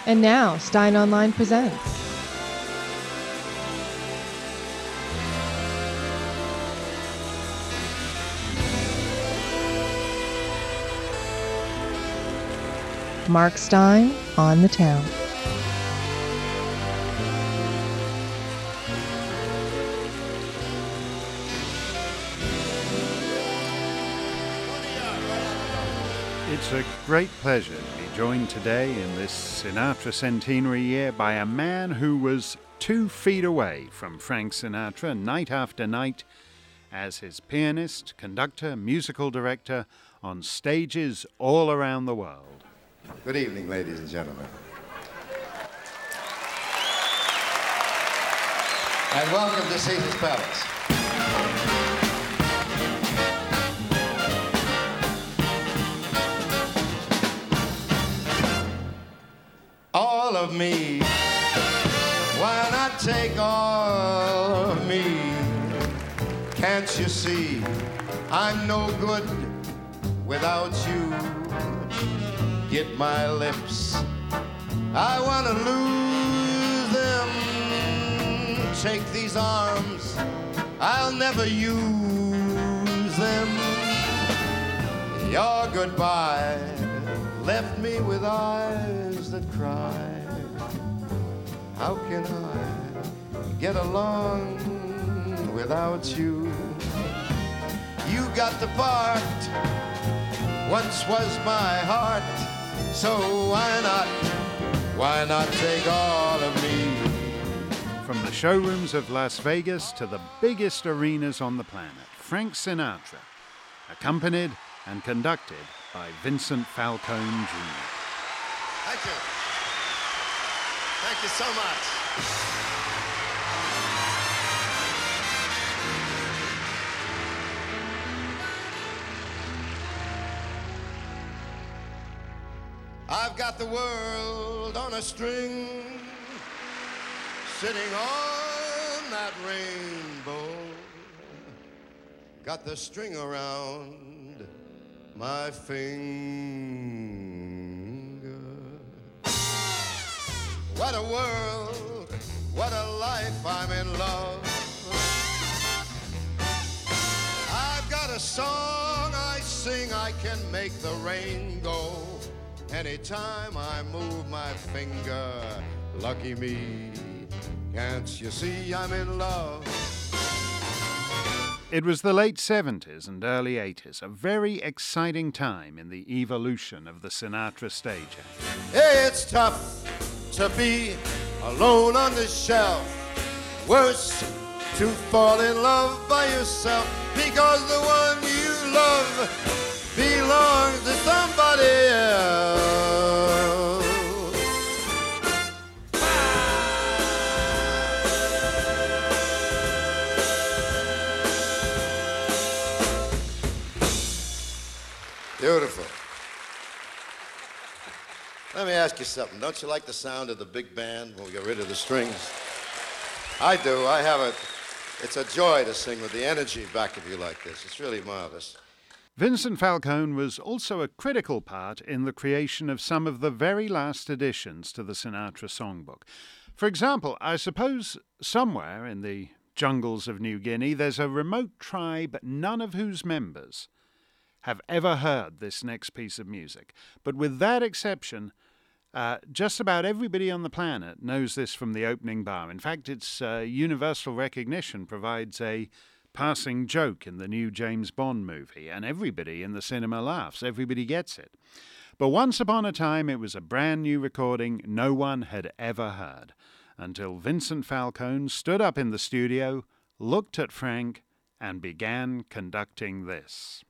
And now, Stein Online presents. Mark Stein on the Town. It's a great pleasure to be joined today in this Sinatra centenary year by a man who was 2 feet away from Frank Sinatra night after night as his pianist, conductor, musical director on stages all around the world. Good evening, ladies and gentlemen. And welcome to Caesar's Palace. All of me, why not take all of me? Can't you see I'm no good without you? Get my lips, I wanna lose them. Take these arms, I'll never use them. Your goodbye left me with eyes that cry. How can I get along without you? You got the part, once was my heart. So why not take all of me? From the showrooms of Las Vegas to the biggest arenas on the planet, Frank Sinatra, accompanied and conducted by Vincent Falcone Jr. Thank you. Thank you so much. I've got the world on a string, sitting on that rainbow. Got the string around my finger. What a world, what a life, I'm in love. I've got a song I sing, I can make the rain go. Anytime I move my finger, lucky me, can't you see I'm in love? It was the late 70s and early 80s, a very exciting time in the evolution of the Sinatra stage act. It's tough to be alone on the shelf. Worse to fall in love by yourself, because the one you love belongs to somebody else. Beautiful. Let me ask you something. Don't you like the sound of the big band when we get rid of the strings? I do. It's a joy to sing with the energy back of you like this. It's really marvelous. Vincent Falcone was also a critical part in the creation of some of the very last additions to the Sinatra songbook. For example, I suppose somewhere in the jungles of New Guinea there's a remote tribe, none of whose members have ever heard this next piece of music. But with that exception, just about everybody on the planet knows this from the opening bar. In fact, its universal recognition provides a passing joke in the new James Bond movie, and everybody in the cinema laughs. Everybody gets it. But once upon a time, it was a brand new recording no one had ever heard, until Vincent Falcone stood up in the studio, looked at Frank, and began conducting this.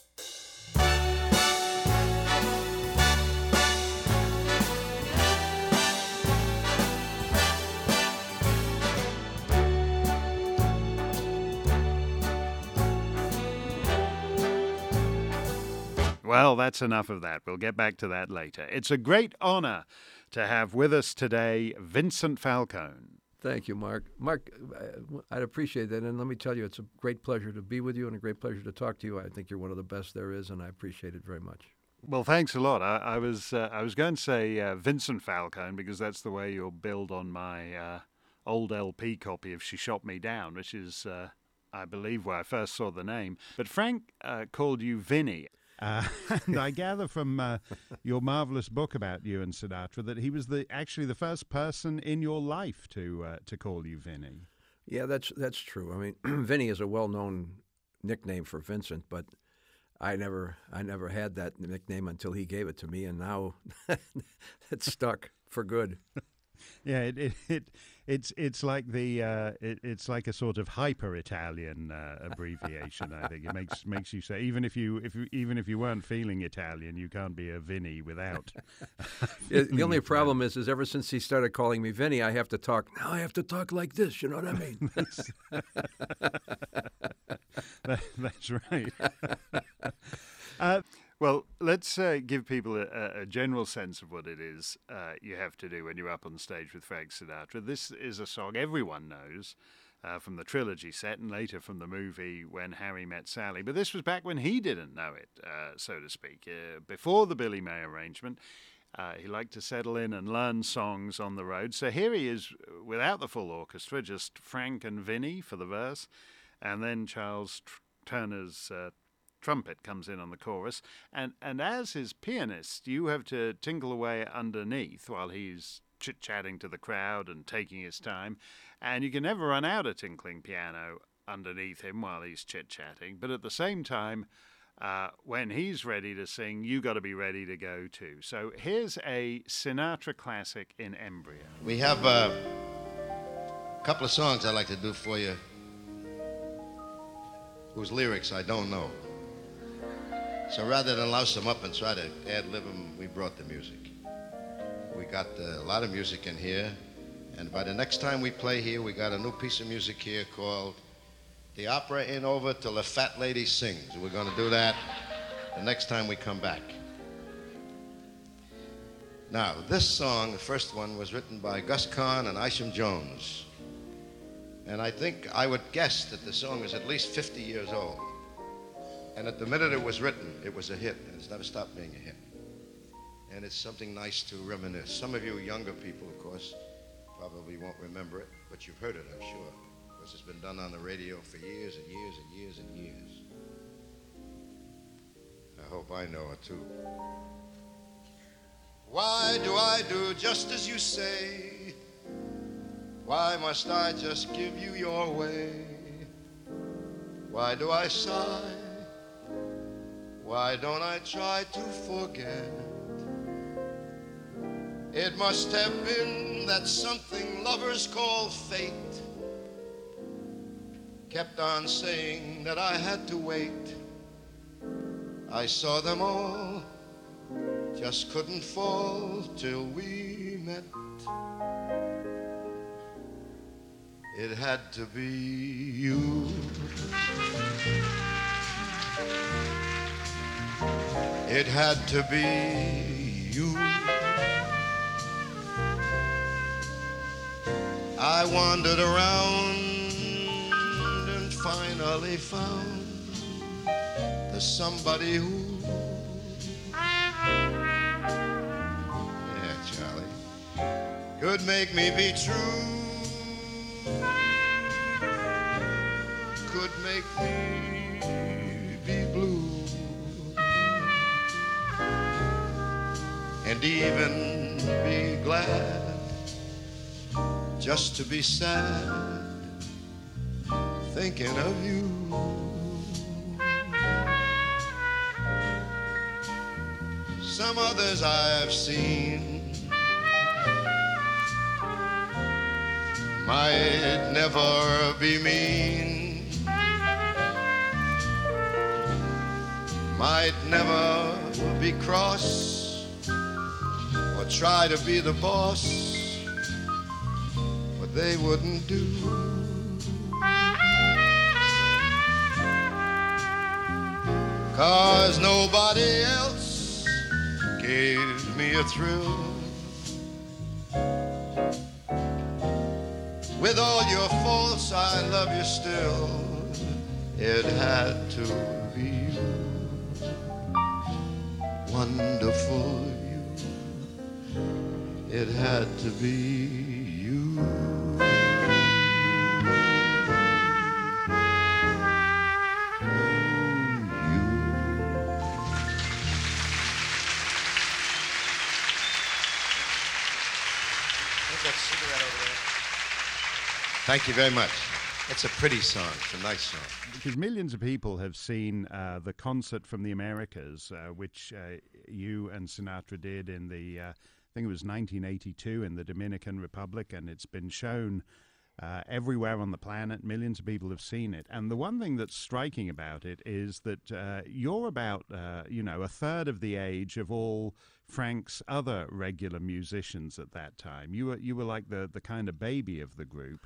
Well, that's enough of that. We'll get back to that later. It's a great honor to have with us today Vincent Falcone. Thank you, Mark. Mark, I'd appreciate that. And let me tell you, it's a great pleasure to be with you and a great pleasure to talk to you. I think you're one of the best there is, and I appreciate it very much. Well, thanks a lot. I was going to say Vincent Falcone because that's the way you'll build on my old LP copy of She Shot Me Down, which is, I believe, where I first saw the name. But Frank called you Vinny. And I gather from your marvelous book about you and Sinatra that he was actually the first person in your life to call you Vinny. Yeah, that's true. I mean, Vinny is a well-known nickname for Vincent, but I never had that nickname until he gave it to me, and now it's stuck for good. Yeah, it's like it's like a sort of hyper Italian abbreviation. I think it makes you say even if you weren't feeling Italian, you can't be a Vinny without. The only problem is ever since he started calling me Vinny, I have to talk. Now I have to talk like this. You know what I mean? That's right. Well, let's give people a general sense of what it is you have to do when you're up on stage with Frank Sinatra. This is a song everyone knows from the trilogy set and later from the movie When Harry Met Sally. But this was back when he didn't know it, so to speak. Before the Billy May arrangement, he liked to settle in and learn songs on the road. So here he is without the full orchestra, just Frank and Vinny for the verse, and then Charles Turner's trumpet comes in on the chorus, and as his pianist, you have to tinkle away underneath while he's chit-chatting to the crowd and taking his time, and you can never run out a tinkling piano underneath him while he's chit-chatting, but at the same time, when he's ready to sing, you got to be ready to go too. So here's a Sinatra classic in embryo. We have a couple of songs I'd like to do for you whose lyrics I don't know. So rather than louse them up and try to ad-lib them, we brought the music. We got a lot of music in here, and by the next time we play here, we got a new piece of music here called The Opera Ain't Over Till the Fat Lady Sings. We're going to do that the next time we come back. Now, this song, the first one, was written by Gus Kahn and Isham Jones. And I think I would guess that the song is at least 50 years old. And at the minute it was written, it was a hit, and it's never stopped being a hit. And it's something nice to reminisce. Some of you younger people, of course, probably won't remember it, but you've heard it, I'm sure, because it's been done on the radio for years and years and years and years. I hope I know it, too. Why do I do just as you say? Why must I just give you your way? Why do I sigh? Why don't I try to forget? It must have been that something lovers call fate kept on saying that I had to wait. I saw them all, just couldn't fall till we met. It had to be you. It had to be you. I wandered around and finally found the somebody who, yeah, Charlie, could make me be true, could make me be blue, and even be glad just to be sad thinking of you. Some others I've seen might never be mean, might never be cross or try to be the boss, but they wouldn't do. 'Cause nobody else gave me a thrill. With all your faults, I love you still. It had to be you. wonderful you. It had to be you. Thank you very much. It's a pretty song. It's a nice song. Because millions of people have seen the concert from the Americas, which you and Sinatra did in the, I think it was 1982 in the Dominican Republic, and it's been shown everywhere on the planet. Millions of people have seen it. And the one thing that's striking about it is that you're about, a third of the age of all Frank's other regular musicians at that time. You were like the kind of baby of the group.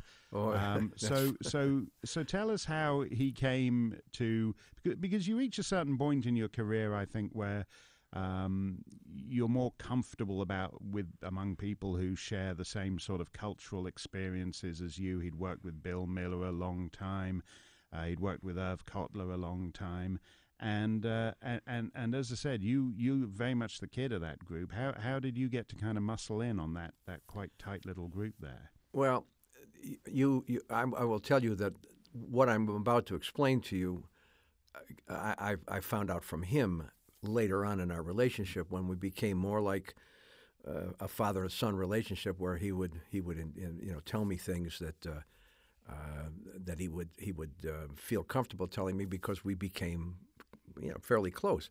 So tell us how he came to, because you reach a certain point in your career, I think, where you're more comfortable among people who share the same sort of cultural experiences as you. He'd worked with Bill Miller a long time. He'd worked with Irv Kotler a long time. And as I said, you very much the kid of that group. How did you get to kind of muscle in on that quite tight little group there? Well, I will tell you that what I'm about to explain to you, I found out from him later on in our relationship when we became more like a father-son relationship, where he would tell me things that he would feel comfortable telling me because we became fairly close.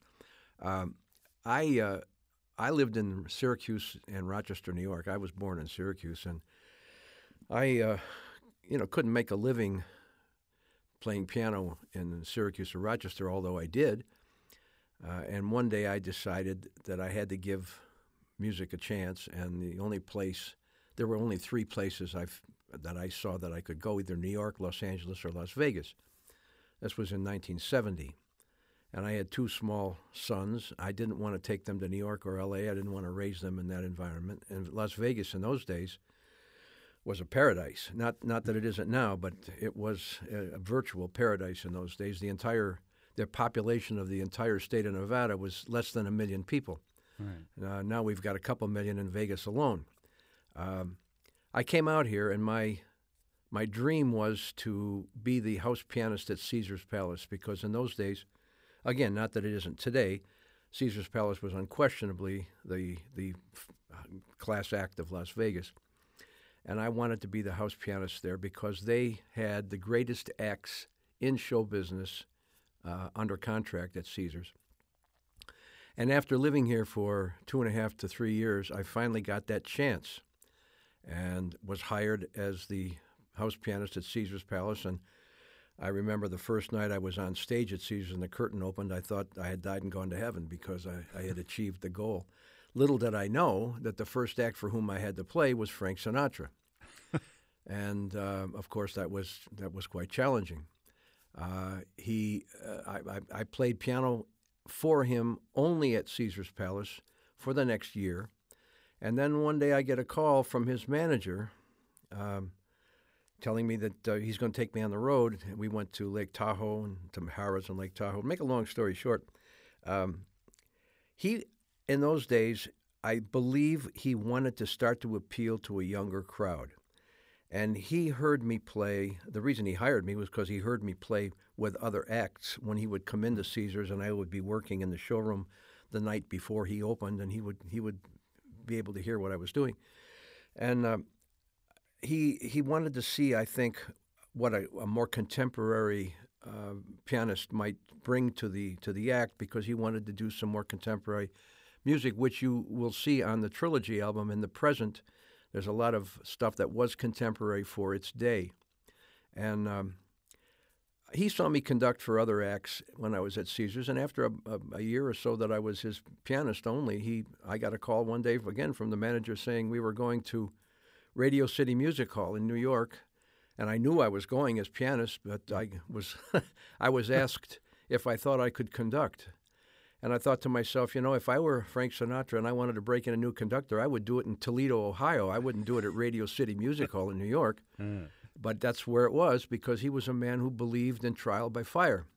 I lived in Syracuse and Rochester, New York. I was born in Syracuse, and I couldn't make a living playing piano in Syracuse or Rochester, although I did. And one day I decided that I had to give music a chance, and there were only three places that I saw that I could go, either New York, Los Angeles, or Las Vegas. This was in 1970. And I had two small sons. I didn't want to take them to New York or L.A. I didn't want to raise them in that environment. And Las Vegas in those days was a paradise. Not that it isn't now, but it was a virtual paradise in those days. The population of the entire state of Nevada was less than 1 million people. Right. Now we've got a couple million in Vegas alone. I came out here, and my dream was to be the house pianist at Caesar's Palace, because in those days, again, not that it isn't today, Caesar's Palace was unquestionably the class act of Las Vegas. And I wanted to be the house pianist there because they had the greatest acts in show business under contract at Caesar's. And after living here for 2.5 to 3 years, I finally got that chance and was hired as the house pianist at Caesar's Palace. And I remember the first night I was on stage at Caesar's and the curtain opened, I thought I had died and gone to heaven because I had achieved the goal. Little did I know that the first act for whom I had to play was Frank Sinatra. And, of course, that was quite challenging. I played piano for him only at Caesar's Palace for the next year. And then one day I get a call from his manager telling me that he's going to take me on the road. And we went to Lake Tahoe and to Harrah's and Lake Tahoe. Make a long story short, he, in those days, I believe he wanted to start to appeal to a younger crowd. And he heard me play. The reason he hired me was because he heard me play with other acts when he would come into Caesar's, and I would be working in the showroom the night before he opened, and he would be able to hear what I was doing. And he wanted to see, I think, what a more contemporary pianist might bring to the act, because he wanted to do some more contemporary music, which you will see on the Trilogy album. In the present, there's a lot of stuff that was contemporary for its day. And he saw me conduct for other acts when I was at Caesar's, and after a year or so that I was his pianist only, I got a call one day, again, from the manager saying we were going to Radio City Music Hall in New York, and I knew I was going as pianist, but I was asked if I thought I could conduct. And I thought to myself, if I were Frank Sinatra and I wanted to break in a new conductor, I would do it in Toledo, Ohio. I wouldn't do it at Radio City Music Hall in New York. But that's where it was, because he was a man who believed in trial by fire.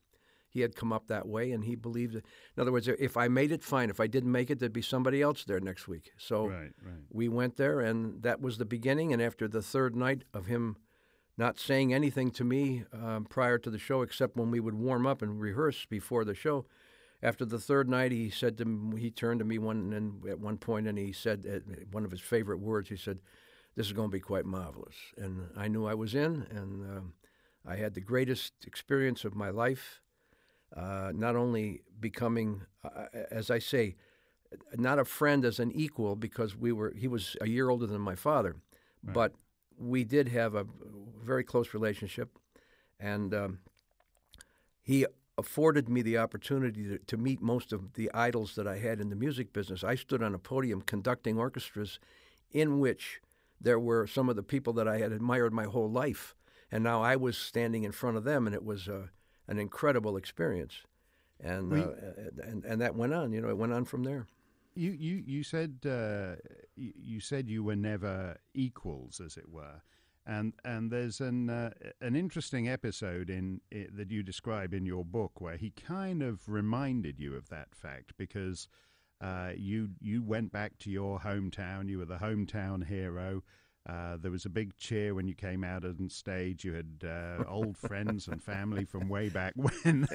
he had come up that way, and he believed it. In other words, if I made it, fine. If I didn't make it, there'd be somebody else there next week. So we went there, and that was the beginning. And after the third night of him not saying anything to me prior to the show, except when we would warm up and rehearse before the show, after the third night, he turned to me at one point, and he said, one of his favorite words, he said, "This is going to be quite marvelous." And I knew I was in, and I had the greatest experience of my life, not only becoming, as I say, not a friend as an equal, because he was a year older than my father, but we did have a very close relationship, and he afforded me the opportunity to meet most of the idols that I had in the music business. I stood on a podium conducting orchestras in which there were some of the people that I had admired my whole life, and now I was standing in front of them, and it was an incredible experience. And and that went on. It went on from there. You said you were never equals, as it were, and there's an interesting episode that you describe in your book where he kind of reminded you of that fact, because you went back to your hometown. You were the hometown hero. There was a big cheer when you came out on stage. You had old friends and family from way back when,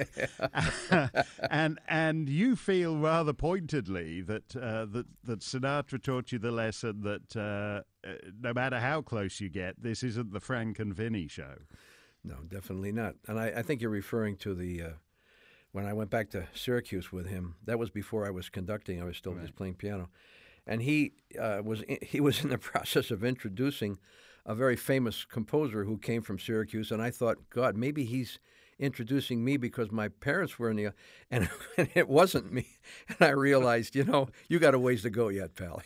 and you feel rather pointedly that that Sinatra taught you the lesson that no matter how close you get, this isn't the Frank and Vinny show. No, definitely not. And I think you're referring to the when I went back to Syracuse with him. That was before I was conducting. I was still just playing piano. And he was in the process of introducing a very famous composer who came from Syracuse, and I thought, God, maybe he's introducing me because my parents were in the, and it wasn't me. And I realized, you got a ways to go yet, pal.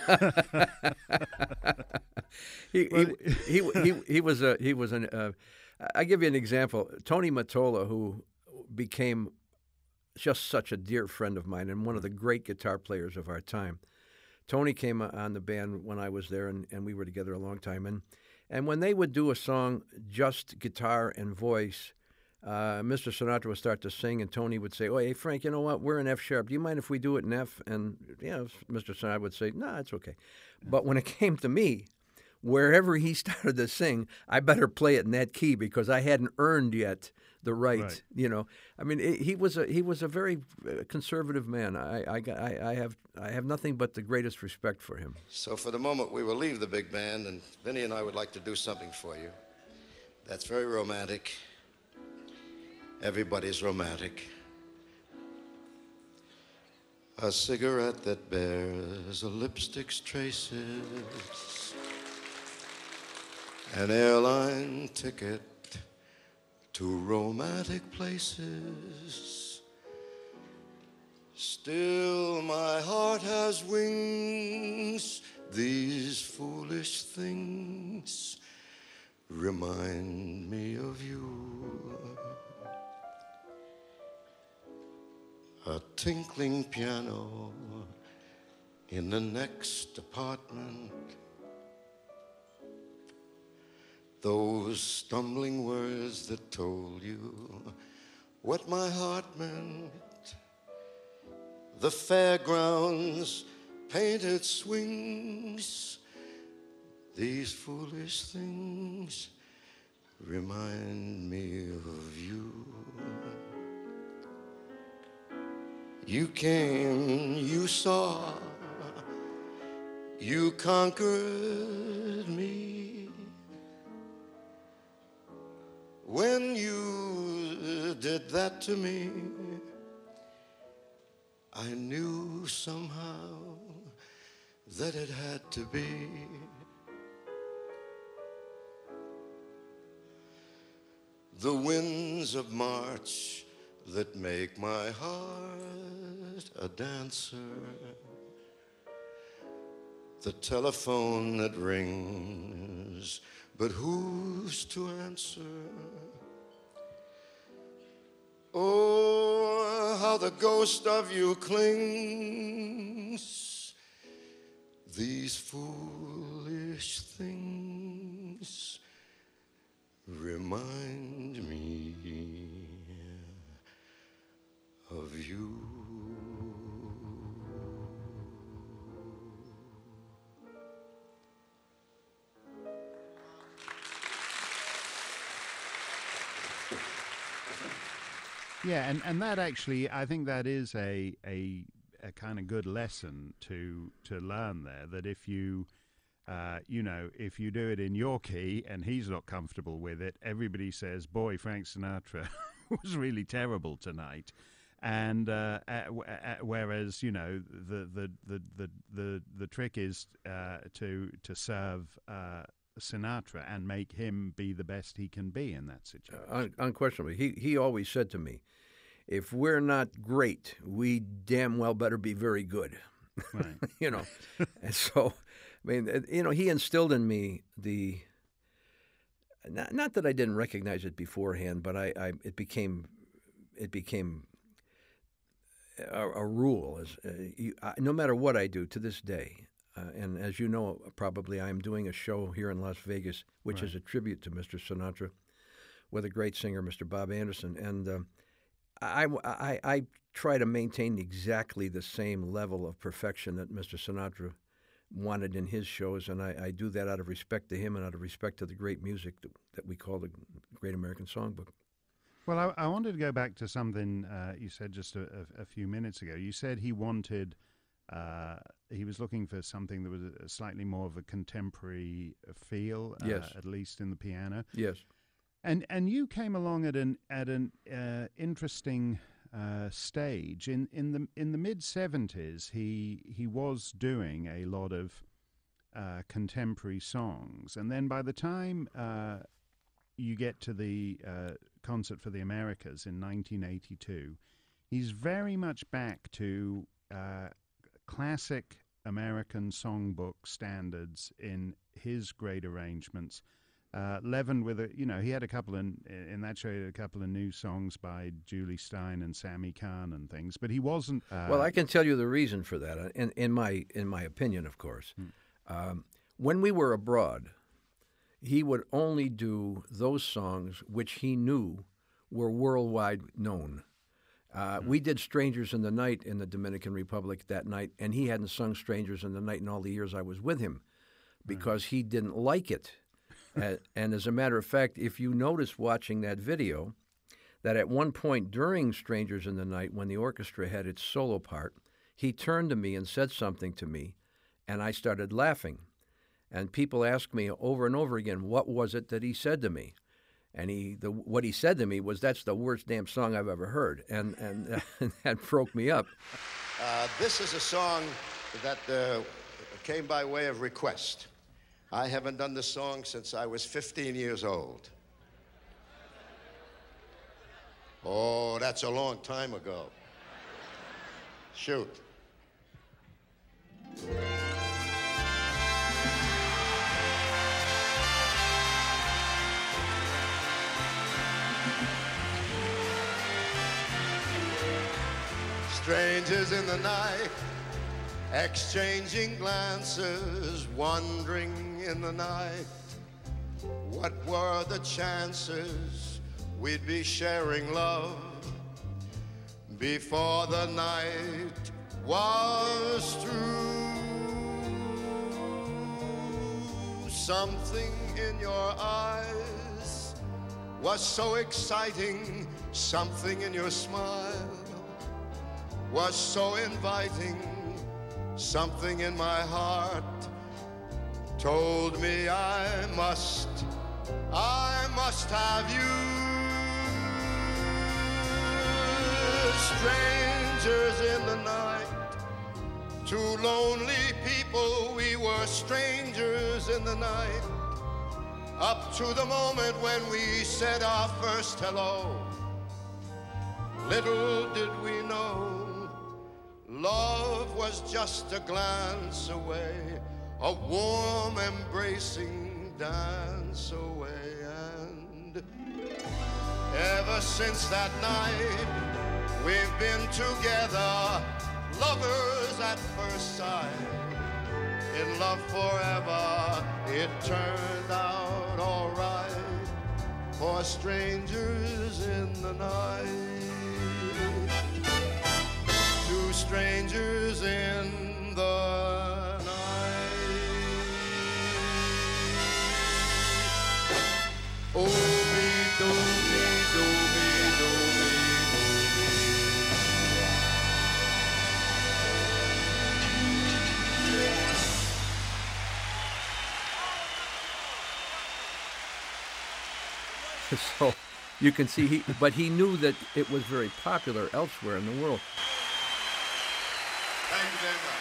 He was an. I give you an example. Tony Mottola, who became just such a dear friend of mine and one of the great guitar players of our time. Tony came on the band when I was there, and we were together a long time. And when they would do a song, just guitar and voice, Mr. Sinatra would start to sing, and Tony would say, "Oh, hey, Frank, you know what? We're in F sharp. Do you mind if we do it in F?" And Mr. Sinatra would say, "No, it's okay." But when it came to me, wherever he started to sing, I better play it in that key because I hadn't earned yet the right. I mean, he was a very conservative man. I have nothing but the greatest respect for him. So for the moment, we will leave the big band, and Vinny and I would like to do something for you. That's very romantic. Everybody's romantic. A cigarette that bears a lipstick's traces, an airline ticket to romantic places. Still my heart has wings. These foolish things remind me of you. A tinkling piano in the next apartment. Those stumbling words that told you what my heart meant. The fairgrounds, painted swings. These foolish things remind me of you. You came, you saw, you conquered me. When you did that to me, I knew somehow that it had to be. The winds of March that make my heart a dancer. The telephone that rings, but who's to answer? Oh, how the ghost of you clings. These foolish things remind me you. Yeah, and that actually, I think that is a kind of good lesson to learn there. That if you, if you do it in your key and he's not comfortable with it, everybody says, "Boy, Frank Sinatra was really terrible tonight," and whereas the trick is to serve Sinatra and make him be the best he can be in that situation. Unquestionably. He always said to me, if we're not great, we damn well better be very good. Right. And so, I mean, he instilled in me the, not that I didn't recognize it beforehand, but it became a rule. No matter what I do to this day, and as you know, probably I'm doing a show here in Las Vegas, which is a tribute to Mr. Sinatra, with a great singer, Mr. Bob Anderson, and I try to maintain exactly the same level of perfection that Mr. Sinatra wanted in his shows, and I do that out of respect to him and out of respect to the great music that we call the Great American Songbook. Well, I wanted to go back to something you said just a few minutes ago. You said he wanted, he was looking for something that was a slightly more of a contemporary feel, yes, at least in the piano. Yes. And you came along at an interesting stage in the mid-70s. He was doing a lot of contemporary songs, and then by the time you get to the Concert for the Americas in 1982, he's very much back to classic American songbook standards in his great arrangements. Leavened with he had a couple in that show. He had a couple of new songs by Julie Stein and Sammy Kahn and things, but he wasn't. Well, I can tell you the reason for that. In my opinion, of course, when we were abroad, he would only do those songs which he knew were worldwide known. We did "Strangers in the Night" in the Dominican Republic that night, and he hadn't sung "Strangers in the Night" in all the years I was with him because he didn't like it. And as a matter of fact, if you notice watching that video, that at one point during "Strangers in the Night," when the orchestra had its solo part, he turned to me and said something to me, and I started laughing. And people asked me over and over again, what was it that he said to me? And what he said to me was, "That's the worst damn song I've ever heard," and that broke me up. This is a song that came by way of request. I haven't done this song since I was 15 years old. Oh, that's a long time ago. Shoot. Strangers in the night, exchanging glances, wandering in the night. What were the chances we'd be sharing love before the night was through? Something in your eyes was so exciting, something in your smile was so inviting, something in my heart told me I must have you. Strangers in the night, two lonely people, we were strangers in the night, up to the moment when we said our first hello. Little did we know, love was just a glance away, a warm embracing dance away. And ever since that night, we've been together, lovers at first sight, in love forever. It turned out all right for strangers in the night. strangers in the night. Oh, me, do, me, do, me, do, me, So you can see, but he knew that it was very popular elsewhere in the world. Thank you very much.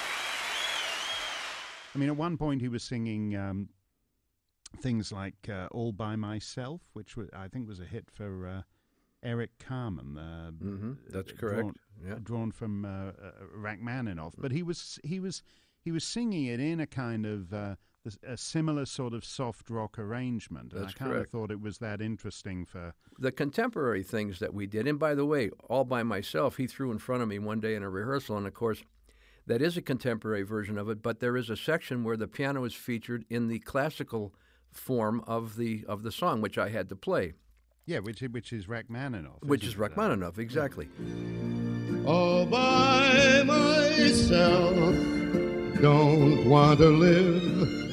I mean, at one point he was singing things like "All by Myself," which I think was a hit for Eric Carmen. That's correct. Drawn from Rachmaninoff, but he was singing it in a kind of a similar sort of soft rock arrangement, and That's I kind of correct. thought it was that interesting for. The contemporary things that we did, and by the way, All by Myself, he threw in front of me one day in a rehearsal, and of course, that is a contemporary version of it, but there is a section where the piano is featured in the classical form of the song, which I had to play. Yeah, which is Rachmaninoff. Which is isn't it? Rachmaninoff, exactly. All by myself, don't want to live.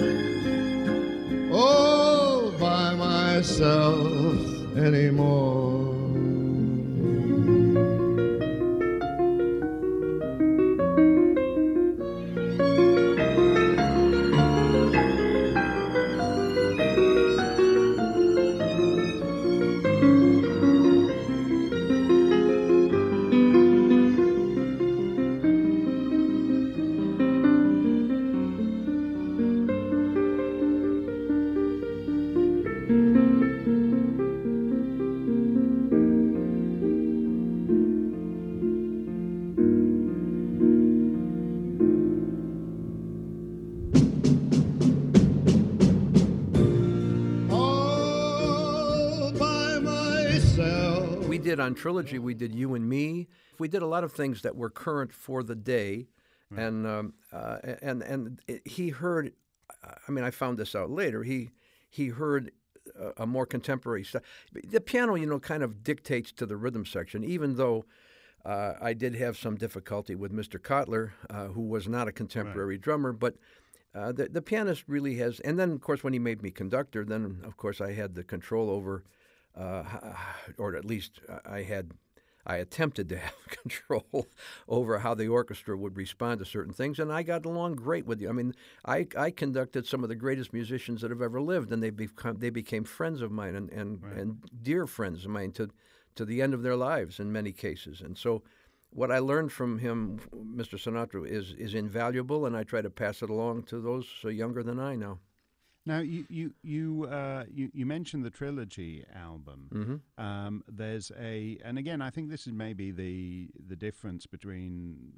All by myself anymore. On Trilogy, we did You and Me. We did a lot of things that were current for the day, right. and he heard. I mean, I found this out later. He heard a more contemporary style. The piano, kind of dictates to the rhythm section. Even though I did have some difficulty with Mr. Kotler, who was not a contemporary drummer, but. The pianist really has. And then, of course, when he made me conductor, then of course I had the control over. Or at least I attempted to have control over how the orchestra would respond to certain things, and I got along great with you. I mean, I conducted some of the greatest musicians that have ever lived, and they became friends of mine and dear friends of mine to the end of their lives in many cases. And so, what I learned from him, Mr. Sinatra, is invaluable, and I try to pass it along to those younger than I now. Now you mentioned the Trilogy album. Mm-hmm. There's and again, I think this is maybe the difference between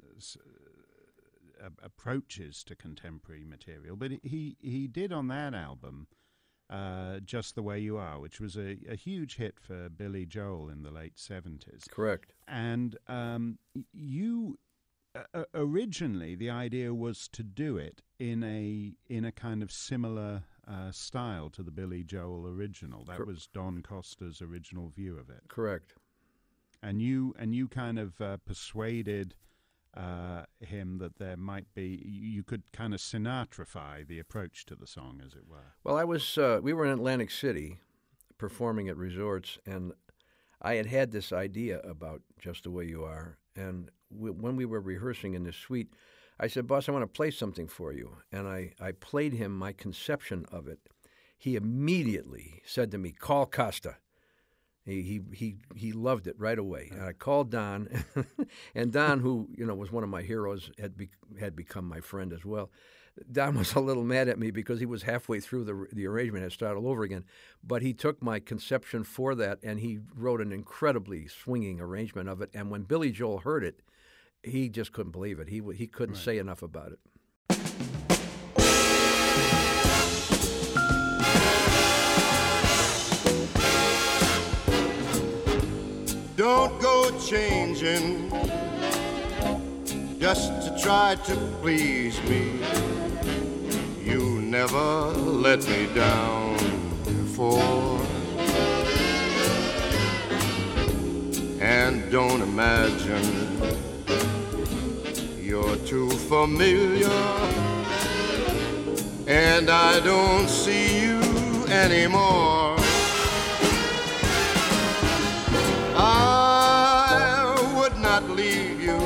approaches to contemporary material. But he did on that album, Just the Way You Are, which was a huge hit for Billy Joel in the late 70s. Correct. And you. Originally, the idea was to do it in a kind of similar style to the Billy Joel original. That was Don Costa's original view of it. Correct. And you kind of persuaded him that there might be, you could kind of Sinatrify the approach to the song, as it were. Well, we were in Atlantic City performing at resorts, and I had this idea about Just the Way You Are, and when we were rehearsing in the suite, I said, "Boss, I want to play something for you." And I played him my conception of it. He immediately said to me, "Call Costa." He loved it right away. And I called Don, and Don, who was one of my heroes, had become my friend as well. Don was a little mad at me because he was halfway through the arrangement and started all over again. But he took my conception for that, and he wrote an incredibly swinging arrangement of it. And when Billy Joel heard it, he just couldn't believe it. He couldn't say enough about it. Don't go changing just to try to please me. You never let me down before. And don't imagine You're too familiar, and I don't see you anymore. I would not leave you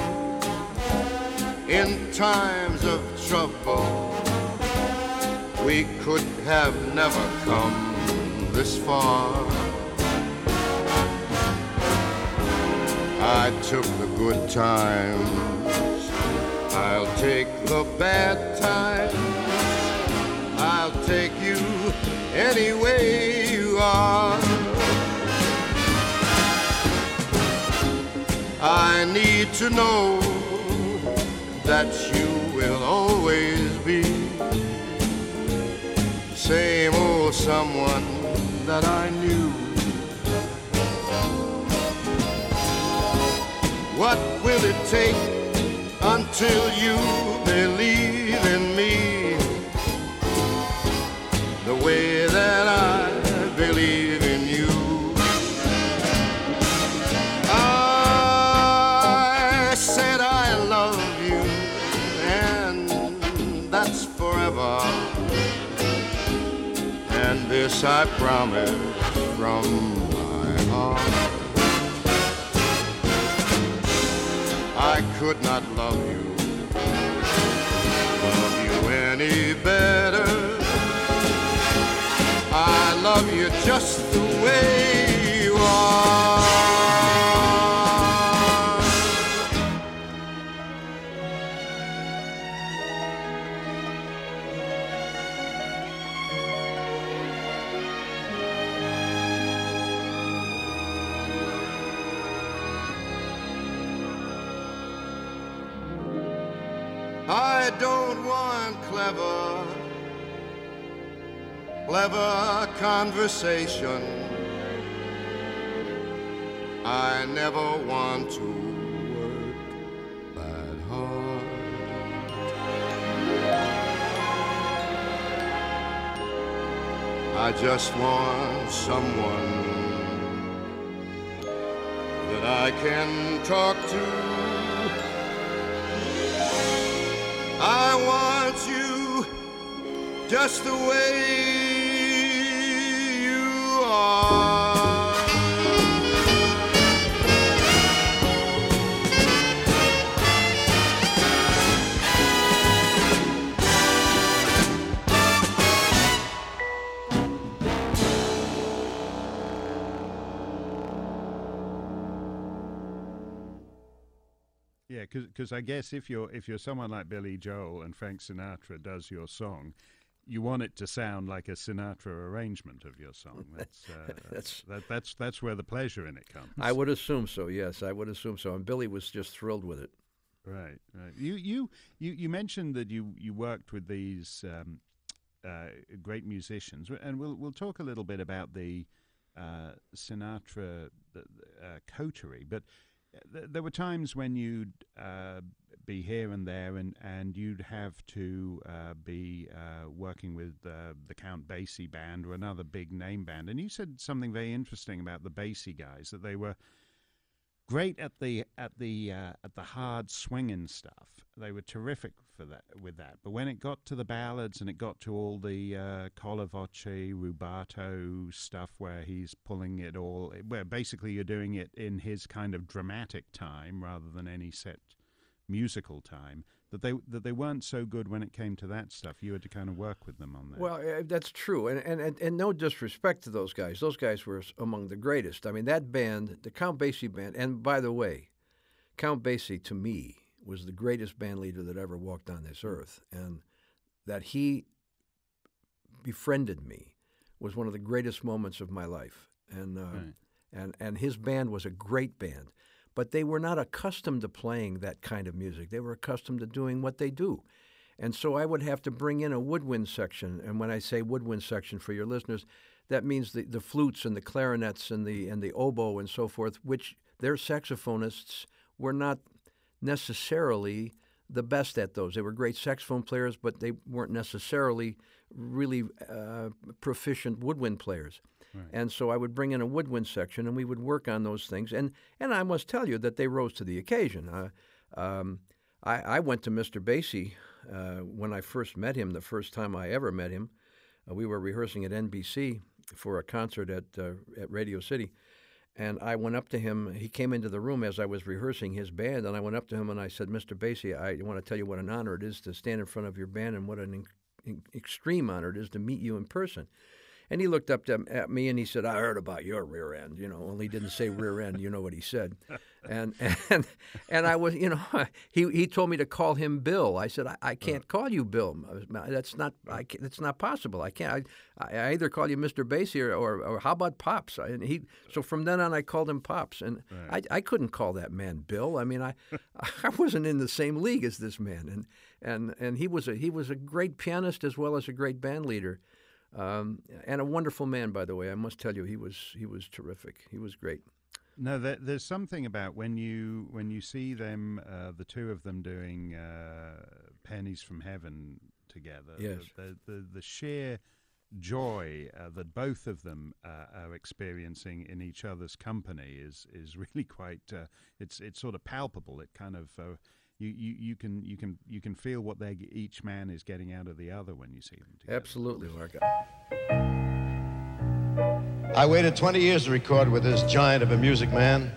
in times of trouble. We could have never come this far. I took the good times, I'll take the bad times. I'll take you any way you are. I need to know that you will always be the same old someone that I knew. What will it take until you believe in me the way that I believe in you? I said I love you, and that's forever. And this I promise from my heart. I could not love you any better. I love you just the way you are. I don't want clever conversation. I never want to work that hard. I just want someone that I can talk to. I want you just the way you are. Yeah, because I guess if you're someone like Billy Joel and Frank Sinatra does your song, you want it to sound like a Sinatra arrangement of your song. That's where the pleasure in it comes. I would assume so. Yes, I would assume so. And Billy was just thrilled with it. Right. You mentioned that you worked with these great musicians, and we'll talk a little bit about the Sinatra coterie, but. There were times when you'd be here and there, and you'd have to be working with the Count Basie band or another big name band. And you said something very interesting about the Basie guys, that they were great at the hard swinging stuff. They were terrific with that. But when it got to the ballads and it got to all the colla voce, rubato stuff, where he's pulling it all, where basically you're doing it in his kind of dramatic time rather than any set musical time, that they weren't so good when it came to that stuff. You had to kind of work with them on that. Well, that's true, and no disrespect to those guys. Those guys were among the greatest. I mean, that band, the Count Basie band, and by the way, Count Basie, to me, was the greatest band leader that ever walked on this earth, and that he befriended me was one of the greatest moments of my life. And and his band was a great band, but they were not accustomed to playing that kind of music. They were accustomed to doing what they do. And so I would have to bring in a woodwind section. And when I say woodwind section for your listeners, that means the flutes and the clarinets and the oboe and so forth, which their saxophonists were not necessarily the best at those. They were great saxophone players, but they weren't necessarily really proficient woodwind players. Right. And so I would bring in a woodwind section, and we would work on those things. And I must tell you that they rose to the occasion. I went to Mr. Basie when I first met him, the first time I ever met him. We were rehearsing at NBC for a concert at Radio City. And I went up to him. He came into the room as I was rehearsing his band, and I went up to him and I said, Mr. Basie, I want to tell you what an honor it is to stand in front of your band and what an extreme honor it is to meet you in person. And he looked up at me and he said, I heard about your rear end, only he didn't say rear end, you know what he said. And I was, he told me to call him Bill. I said, I can't call you Bill. That's not possible. I can't. I either call you Mr. Basie or how about Pops? So from then on I called him Pops. And right. I couldn't call that man Bill. I mean, I wasn't in the same league as this man. And he was a great pianist as well as a great band leader. And a wonderful man, by the way. I must tell you, he was terrific. He was great. No, there's something about when you see them, the two of them doing Pennies from Heaven together. Yes. The sheer joy that both of them are experiencing in each other's company is really quite. It's sort of palpable. It kind of. You can feel what each man is getting out of the other when you see them together. Absolutely, Mark. I waited 20 years to record with this giant of a music man.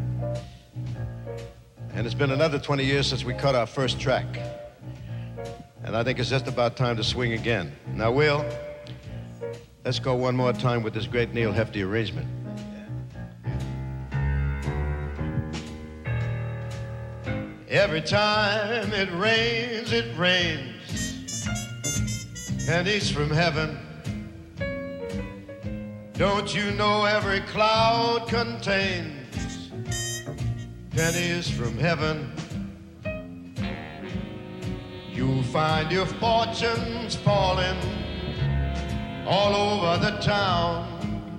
And it's been another 20 years since we cut our first track. And I think it's just about time to swing again. Now, Will, let's go one more time with this great Neil Hefti arrangement. Every time it rains, pennies from heaven. Don't you know every cloud contains pennies from heaven? You'll find your fortunes falling all over the town.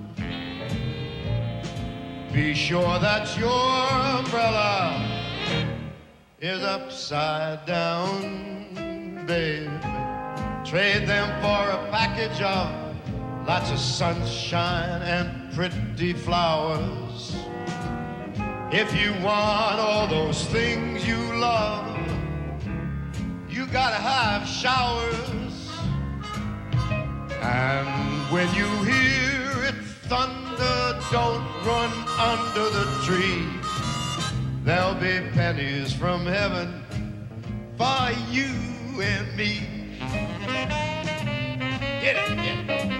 Be sure that your umbrella is upside down, baby. Trade them for a package of lots of sunshine and pretty flowers. If you want all those things you love, you gotta have showers. And when you hear it thunder, don't run under the tree. There'll be pennies from heaven for you and me. Get it, get it.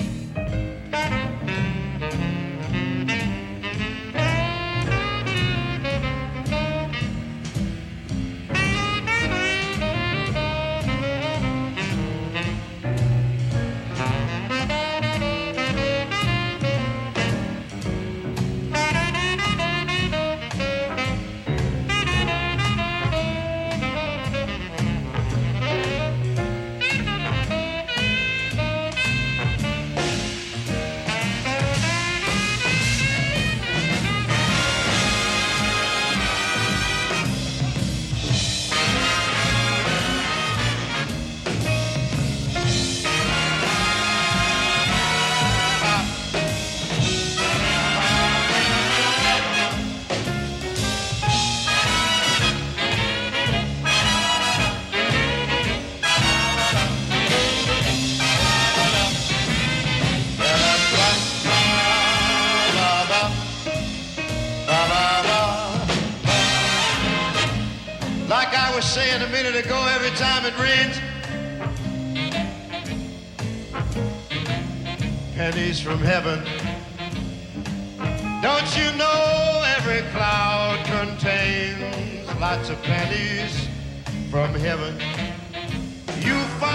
Saying a minute ago, every time it rains, pennies from heaven. Don't you know every cloud contains lots of pennies from heaven? You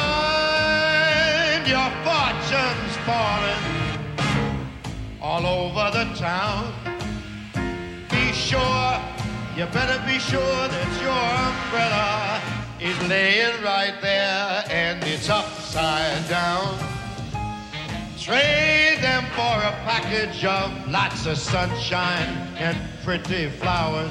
find your fortunes falling all over the town. Be sure, you better be sure that your umbrella is laying right there and it's upside down. Trade them for a package of lots of sunshine and pretty flowers.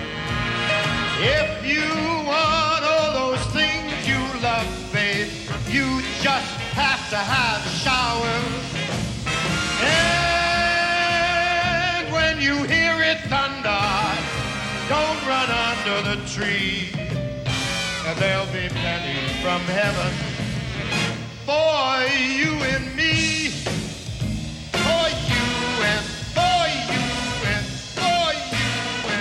If you want all those things you love, babe, you just have to have showers. And when you hear it thunder, don't run under the tree. there'll be plenty from heaven for you and me, for you and for you and for you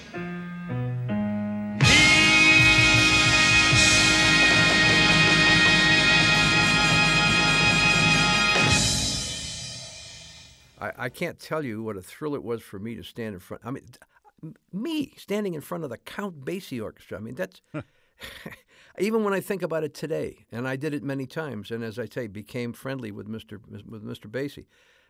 and me. I can't tell you what a thrill it was for me to stand in front. I mean, me standing in front of the Count Basie Orchestra. I mean, that's even when I think about it today, and I did it many times, and as I say, became friendly with Mr. Basie.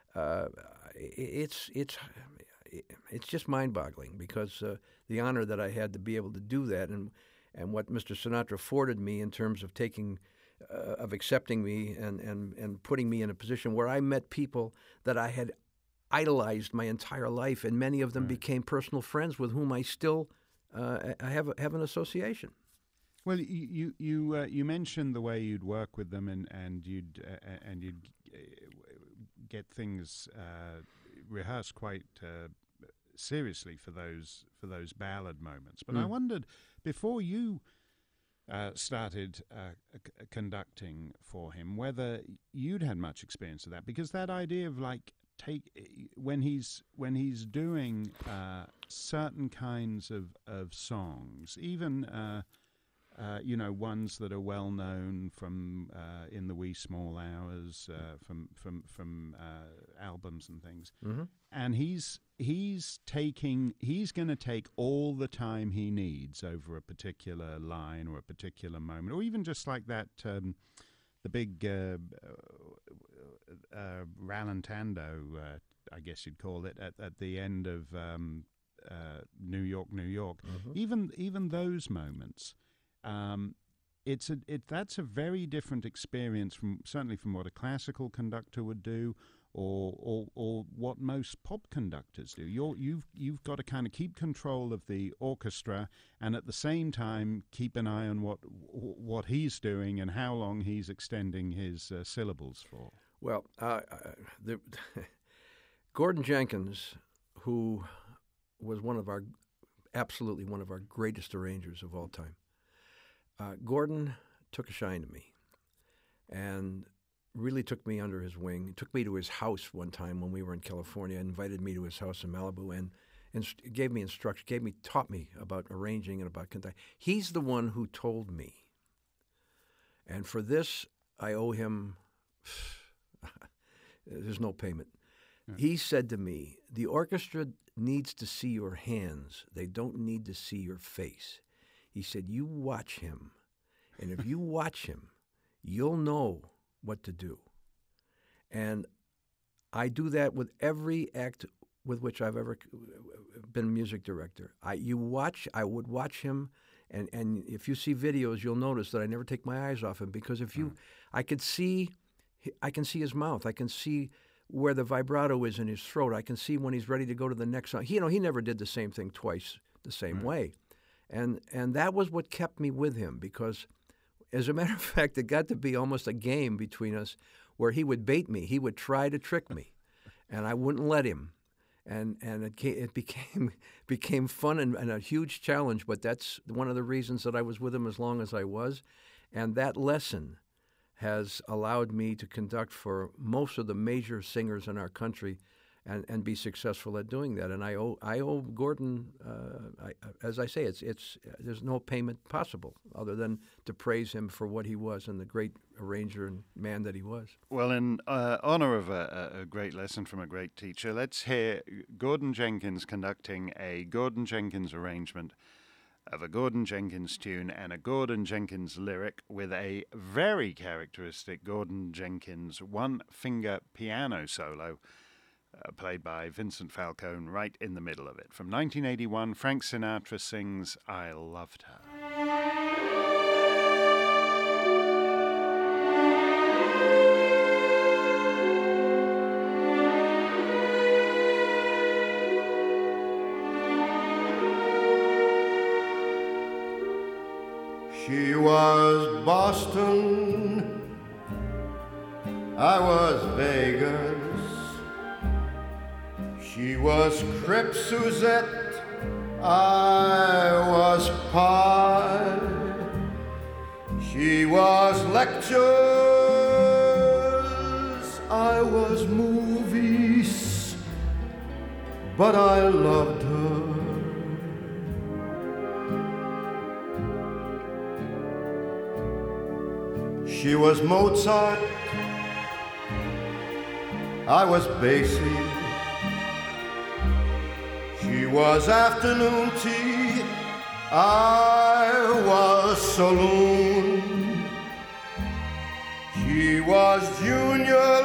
It's just mind-boggling because the honor that I had to be able to do that, and what Mr. Sinatra afforded me in terms of of accepting me and putting me in a position where I met people that I had idolized my entire life, and many of them became personal friends with whom I still I have an association. Well, you mentioned the way you'd work with them, and you'd get things rehearsed quite seriously for those ballad moments. But I wondered, before you started conducting for him, whether you'd had much experience of that, because that idea of when he's doing certain kinds of songs, even ones that are well known from In the Wee Small Hours, from albums and things, and he's going to take all the time he needs over a particular line or a particular moment, or even just like that the big rallentando, I guess you'd call it, at the end of New York, New York. Even those moments. That's a very different experience certainly from what a classical conductor would do, or what most pop conductors do. You've got to kind of keep control of the orchestra, and at the same time keep an eye on what he's doing and how long he's extending his syllables for. Well, Gordon Jenkins, who was absolutely one of our greatest arrangers of all time. Gordon took a shine to me and really took me under his wing. He took me to his house one time when we were in California, invited me to his house in Malibu, and gave me instruction, taught me about arranging and about conducting. He's the one who told me. And for this, I owe him, there's no payment. Yeah. He said to me, the orchestra needs to see your hands. They don't need to see your face. He said, you watch him, and if you watch him, you'll know what to do. And I do that with every act with which I've ever been music director. I would watch him, and if you see videos, you'll notice that I never take my eyes off him, because I can see his mouth. I can see where the vibrato is in his throat. I can see when he's ready to go to the next song. He never did the same thing twice the same way. And that was what kept me with him, because, as a matter of fact, it got to be almost a game between us where he would bait me. He would try to trick me, and I wouldn't let him. And it became fun and a huge challenge, but that's one of the reasons that I was with him as long as I was. And that lesson has allowed me to conduct for most of the major singers in our country and be successful at doing that. And I owe Gordon, as I say, it's there's no payment possible other than to praise him for what he was and the great arranger and man that he was. Well, in honor of a great lesson from a great teacher, let's hear Gordon Jenkins conducting a Gordon Jenkins arrangement of a Gordon Jenkins tune and a Gordon Jenkins lyric with a very characteristic Gordon Jenkins one-finger piano solo played by Vincent Falcone right in the middle of it. From 1981, Frank Sinatra sings I Loved Her. She was Boston, I was Vegas. She was Crêpe Suzette, I was pie. She was lectures, I was movies, but I loved her. She was Mozart, I was Basie. She was afternoon tea, I was saloon. She was junior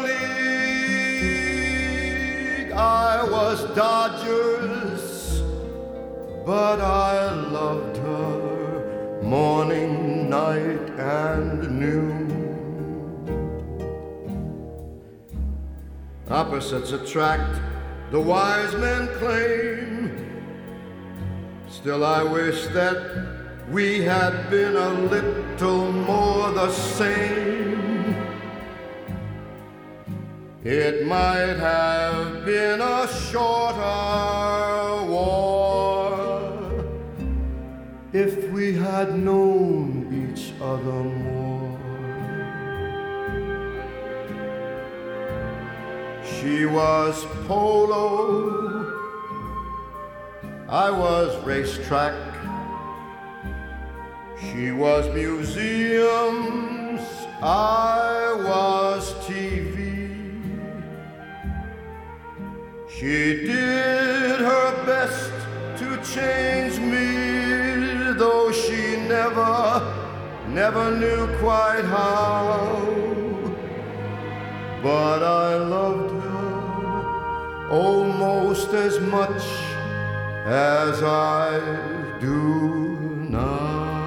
league, I was Dodgers, but I loved her morning, night, and noon. Opposites attract, the wise men claim. Still I wish that we had been a little more the same. It might have been a shorter war if we had known each other more. She was polo, I was racetrack. She was museums, I was TV. She did her best to change me, though she never knew quite how. But I loved her almost as much as I do now.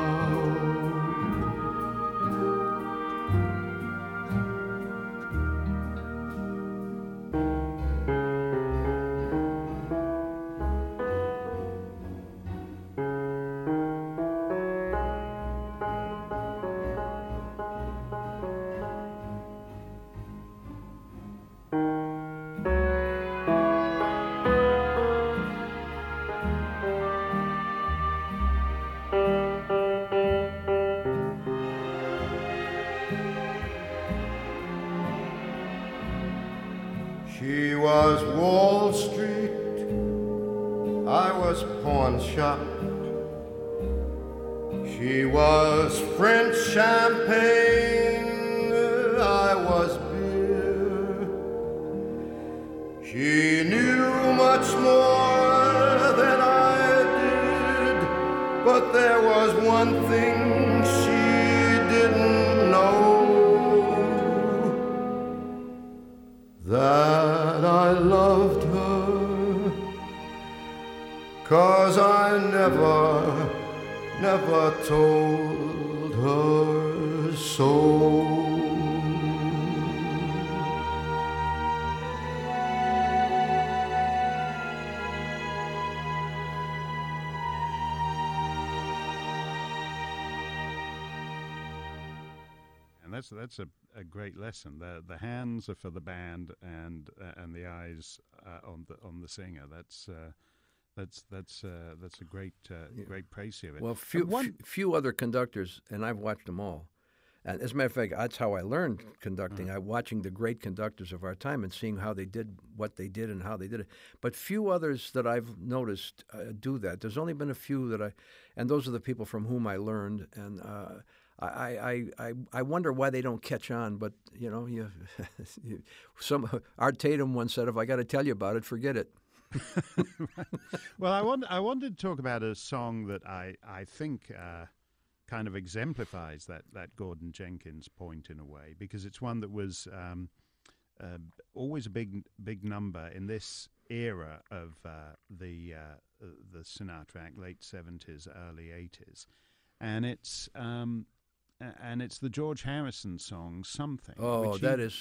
She was Wall Street, I was pawn shop. She was French champagne, I was beer. She knew much more than I did, but there was one thing she didn't know, that I loved her, 'cause I never told her so. That's a great lesson. The hands are for the band, and the eyes on the singer. That's a great praise of it. Well, few other conductors, and I've watched them all. And as a matter of fact, that's how I learned conducting. I watching the great conductors of our time and seeing how they did what they did and how they did it. But few others that I've noticed do that. There's only been a few and those are the people from whom I learned. And I wonder why they don't catch on. But Art Tatum once said, "If I got to tell you about it, forget it." Well, I wanted to talk about a song that I think kind of exemplifies that Gordon Jenkins point in a way, because it's one that was always a big number in this era of the Sinatra act, late 70s, early 80s, and it's the George Harrison song "Something." Oh,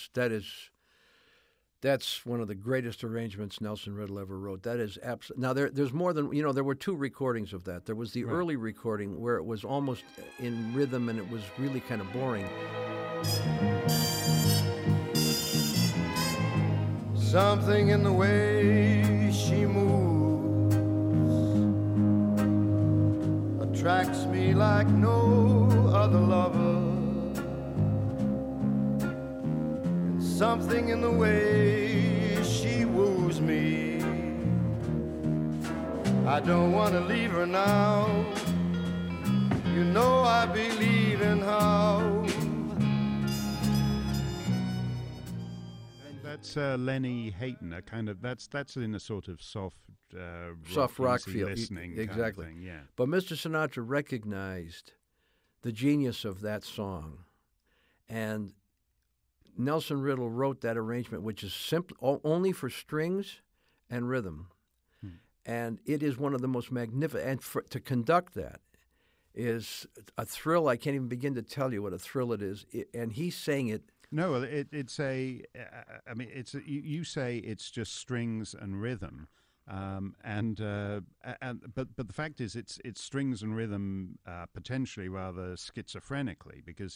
that's one of the greatest arrangements Nelson Riddle ever wrote. That is absolutely. Now there's more than there were two recordings of that. There was the early recording where it was almost in rhythm and it was really kind of boring. Something in the way she moves attracts me like no other lover. something in the way she woos me. I don't want to leave her now. You know I believe in how. That's Lenny Hayton, a kind of that's in a sort of soft rock easy feel, listening exactly. kind of thing, yeah. But Mr. Sinatra recognized the genius of that song, and Nelson Riddle wrote that arrangement, which is simple, only for strings and rhythm, and it is one of the most magnificent. And to conduct that is a thrill. I can't even begin to tell you what a thrill it is. And he sang it. No, it's a. I mean, you say it's just strings and rhythm, but the fact is it's strings and rhythm potentially rather schizophrenically, because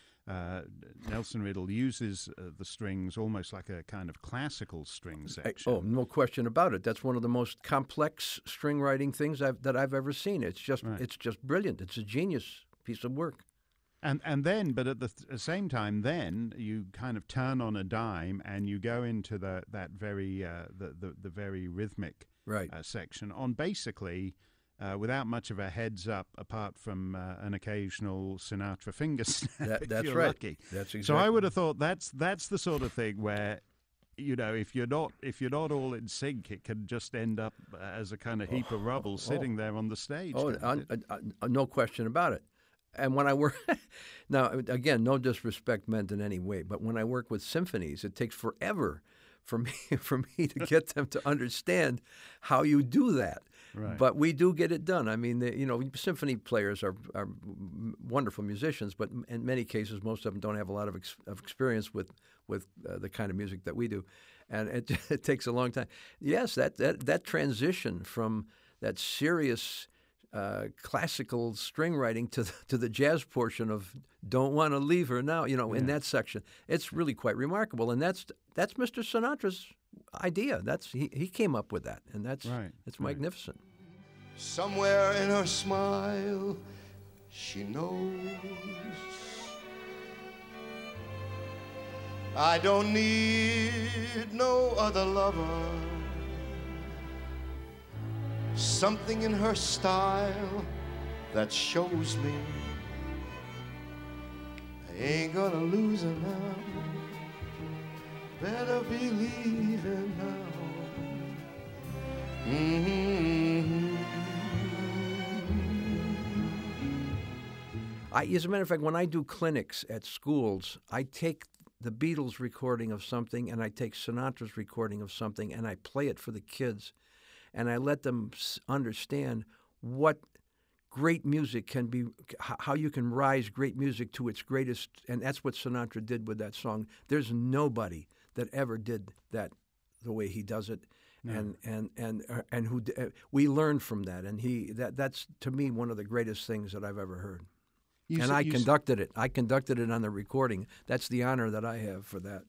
Nelson Riddle uses the strings almost like a kind of classical string section. Oh, no question about it. That's one of the most complex string writing things that I've ever seen. It's just brilliant. It's a genius piece of work. And then, but at the same time, then you kind of turn on a dime and you go into that very the very rhythmic section on basically without much of a heads up, apart from an occasional Sinatra finger snap. That's you're right. Lucky. That's exactly. So I would have thought that's the sort of thing where, you know, if you're not all in sync, it can just end up as a kind of heap of rubble sitting there on the stage. No question about it. And when I work, now again, no disrespect meant in any way, but when I work with symphonies, it takes forever for me to get them to understand how you do that. Right. But we do get it done. I mean, symphony players are wonderful musicians, but in many cases, most of them don't have a lot of experience with the kind of music that we do, and it takes a long time. Yes, that transition from that serious classical string writing to the jazz portion of "Don't Want to Leave Her Now," in that section, it's really quite remarkable, and that's Mr. Sinatra's idea. He came up with that, and it's magnificent. Somewhere in her smile, she knows I don't need no other lover. Something in her style that shows me I ain't gonna lose her now. Better believe it now. As a matter of fact, when I do clinics at schools, I take the Beatles recording of something and I take Sinatra's recording of something and I play it for the kids. And I let them understand what great music can be, how you can rise great music to its greatest, and that's what Sinatra did with that song. There's nobody that ever did that the way he does it, no. and who we learned from that, and that's to me one of the greatest things that I've ever heard. I conducted it. I conducted it on the recording. That's the honor that I have for that.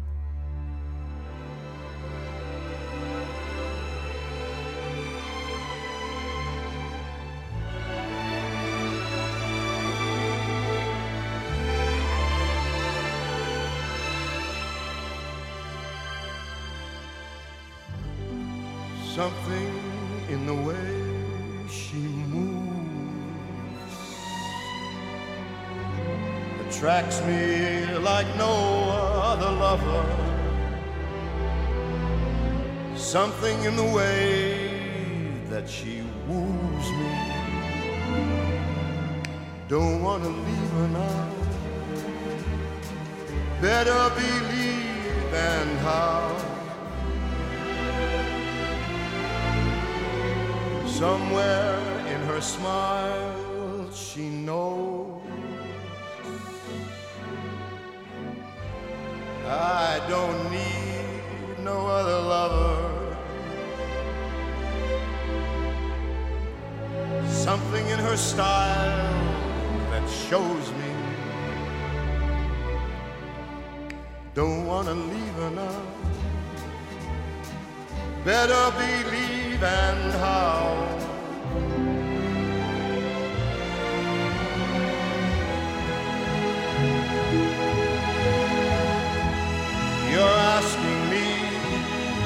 Something in the way she moves attracts me like no other lover. Something in the way that she woos me. Don't want to leave her now. Better believe and how. Somewhere in her smile she knows I don't need no other lover. Something in her style that shows me don't want to leave her now. Better believe and how.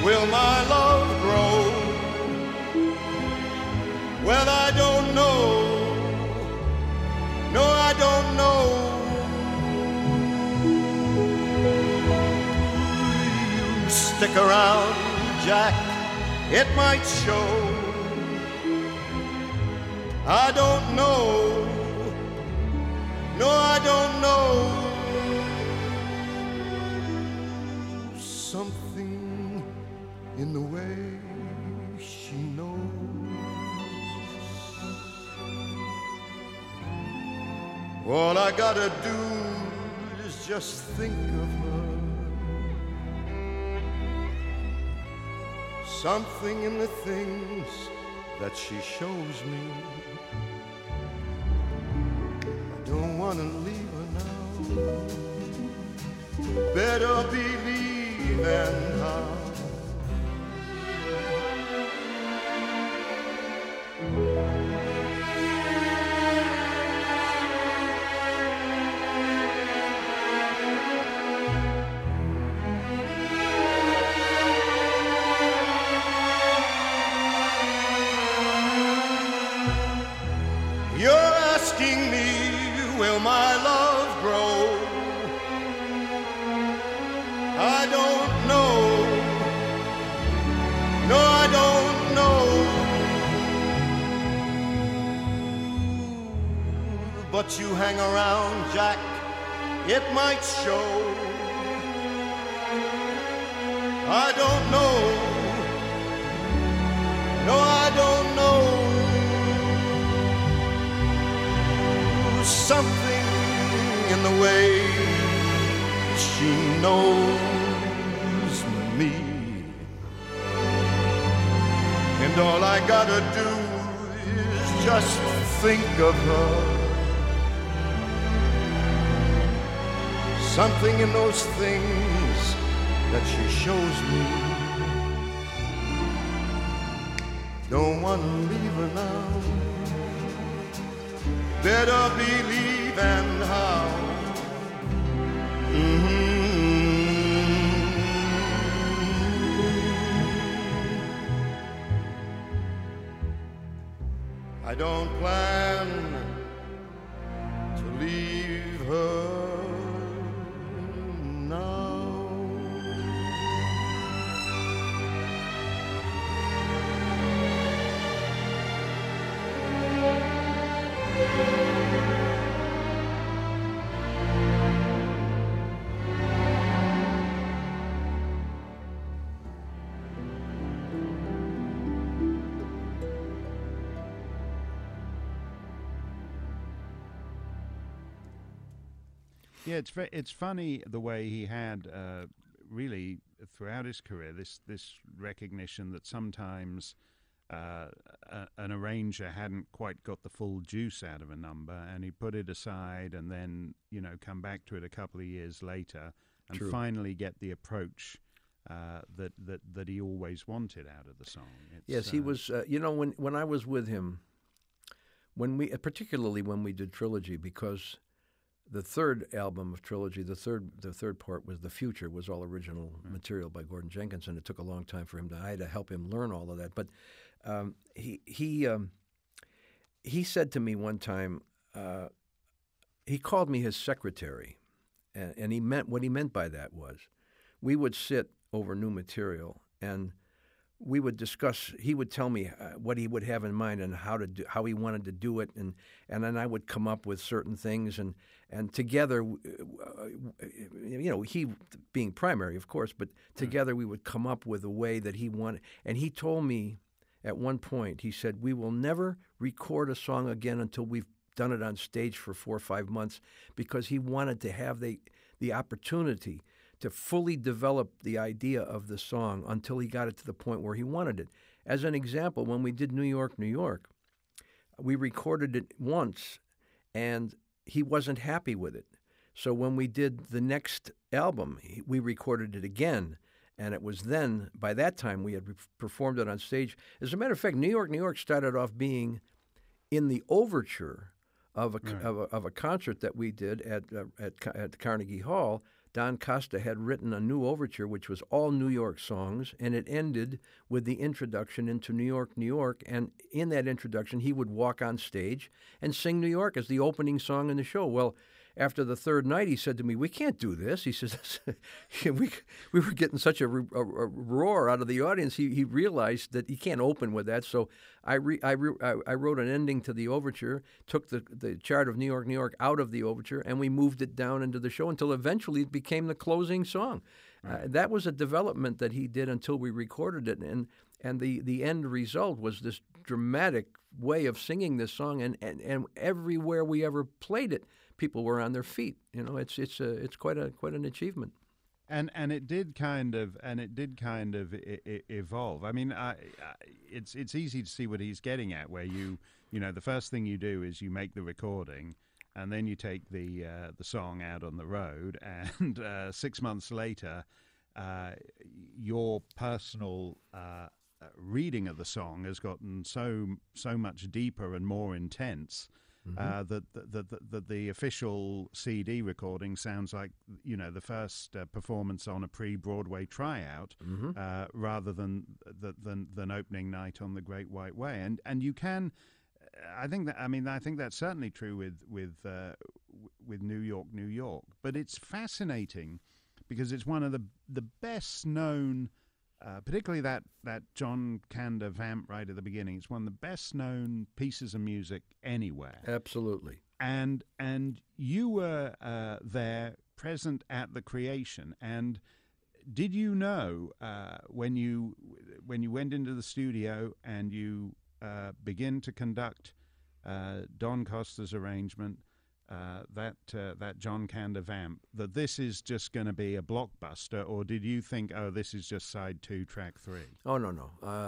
will my love grow? Well, I don't know. No, I don't know. You stick around, Jack, it might show. I don't know. No, I don't know. Something in the way she knows. All I gotta do is just think of her. Something in the things that she shows me. I don't wanna leave her now. Better believe and how. You're asking me, will my love grow? I don't know. No, I don't know. But you hang around, Jack, it might show. I don't know. No, I don't know. Something in the way she knows me. And all I gotta do is just think of her. Something in those things that she shows me. Don't wanna leave her now. Better believe and how. I don't plan to leave her now. Yeah, it's funny the way he had really throughout his career this recognition that sometimes an arranger hadn't quite got the full juice out of a number, and he put it aside, and then come back to it a couple of years later, and True. finally get the approach that he always wanted out of the song. Yes, he was. When I was with him, particularly when we did Trilogy, because the third album of Trilogy, the third part was The Future, was all original material by Gordon Jenkins, and it took a long time for him I had to help him learn all of that. But he said to me one time, he called me his secretary, and he meant what he meant by that was we would sit over new material and we would discuss. He would tell me what he would have in mind and how he wanted to do it, and then I would come up with certain things, and together, he being primary, of course, but together we would come up with a way that he wanted. And he told me at one point, he said, "We will never record a song again until we've done it on stage for 4 or 5 months," because he wanted to have the opportunity to fully develop the idea of the song until he got it to the point where he wanted it. As an example, when we did New York, New York, we recorded it once, and he wasn't happy with it. So when we did the next album, we recorded it again, and it was then, by that time, we had performed it on stage. As a matter of fact, New York, New York started off being in the overture of a concert that we did at Carnegie Hall Don Costa had written a new overture, which was all New York songs, and it ended with the introduction into New York, New York. And in that introduction, he would walk on stage and sing New York as the opening song in the show. Well, after the third night, he said to me, "We can't do this." He says, we were getting such a roar out of the audience. He realized that he can't open with that. So I wrote an ending to the overture, took the chart of New York, New York out of the overture, and we moved it down into the show until eventually it became the closing song. Right. That was a development that he did until we recorded it. And the end result was this dramatic way of singing this song. And everywhere we ever played it, people were on their feet. You know, it's quite an achievement. And it did kind of evolve. I mean, it's easy to see what he's getting at. Where you know, the first thing you do is you make the recording, and then you take the song out on the road, and 6 months later, your personal reading of the song has gotten so much deeper and more intense. That the official CD recording sounds like, you know, the first performance on a pre-Broadway tryout, rather than opening night on the Great White Way. And you can, I think that's certainly true with New York, New York. But it's fascinating because it's one of the best known. Particularly that John Kander vamp right at the beginning. It's one of the best known pieces of music anywhere. Absolutely. And you were there, present at the creation. And did you know when you went into the studio and you begin to conduct Don Costa's arrangement, that John Kander vamp, that this is just going to be a blockbuster, or did you think, oh, this is just side 2, track 3? Oh, no.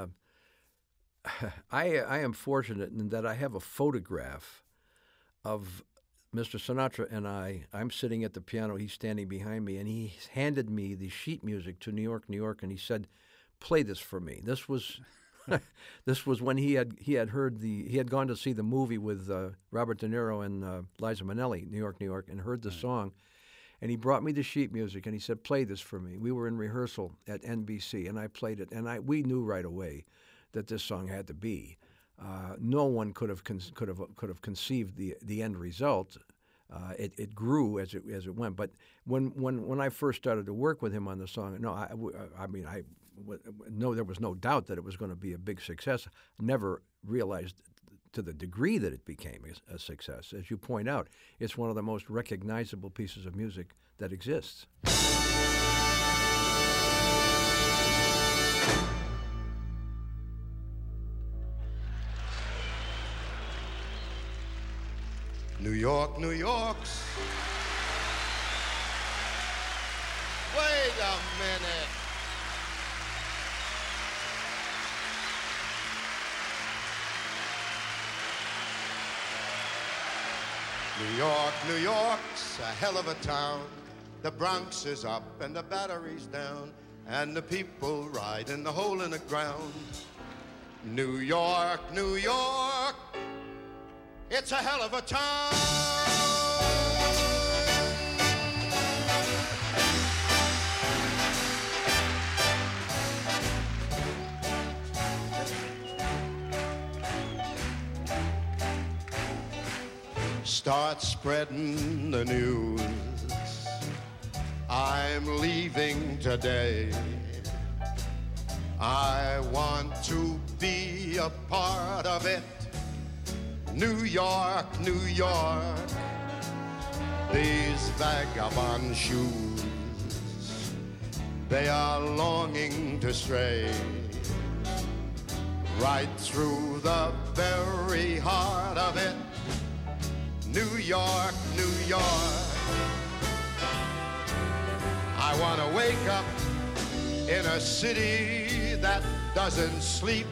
I am fortunate in that I have a photograph of Mr. Sinatra and I'm sitting at the piano, he's standing behind me, and he handed me the sheet music to New York, New York, and he said, "Play this for me." This was when he had gone to see the movie with Robert De Niro and Liza Minnelli, New York, New York, and heard the song. And he brought me the sheet music, and he said, "Play this for me." We were in rehearsal at NBC, and I played it, and we knew right away that this song had to be. No one could have conceived the end result. It grew as it went. But when I first started to work with him on the song, there was no doubt that it was going to be a big success. Never realized to the degree that it became a success. As you point out, it's one of the most recognizable pieces of music that exists. New York, New York's. Wait a minute. New York, New York's a hell of a town. The Bronx is up and the Battery's down, and the people ride in the hole in the ground. New York, New York, it's a hell of a town. Start spreading the news. I'm leaving today. I want to be a part of it. New York, New York, these vagabond shoes, they are longing to stray right through the very heart of it. New York, New York, I want to wake up in a city that doesn't sleep